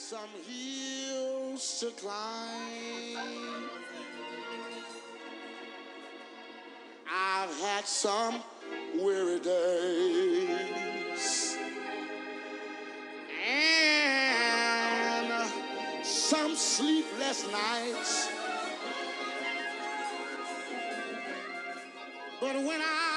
some hills to climb. I've had some weary days and some sleepless nights. But when I